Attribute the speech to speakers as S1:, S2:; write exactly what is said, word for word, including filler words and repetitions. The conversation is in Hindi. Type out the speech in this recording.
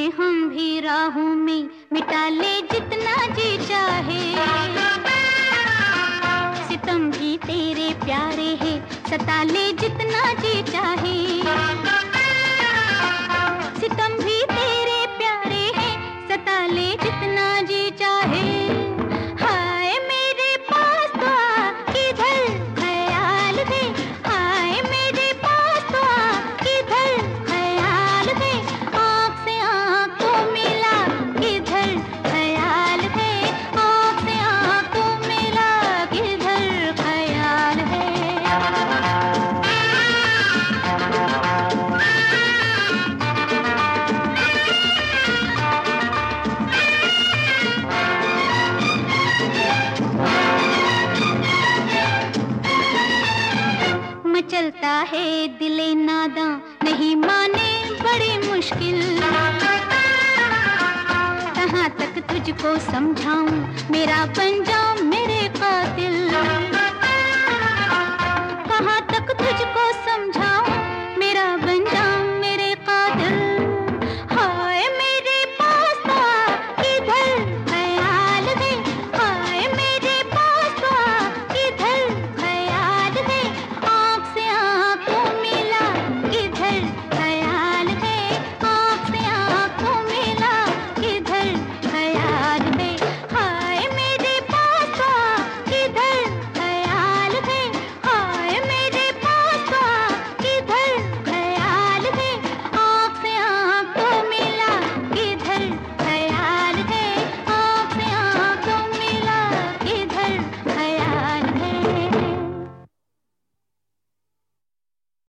S1: हम भी राहों में, मिटा ले जितना जी चाहे। सितम भी तेरे प्यारे है, सता ले जितना जी चाहे। सितम भी तेरे प्यारे है, सता ले जितना जी चाहे। हाय मेरे पास तो आ, किधर ख्याल दे। हाय मेरे पास तो आ, किधर ख्याल दे। आँख से आँख को मिला, किधर ख्याल है। आँख से आँख को मिला, किधर ख्याल है। मचलता है दिले नादां, नहीं माने बड़ी मुश्किल। कहाँ तक तुझको समझाऊं, मेरा बन जाऊं मेरे कातिल।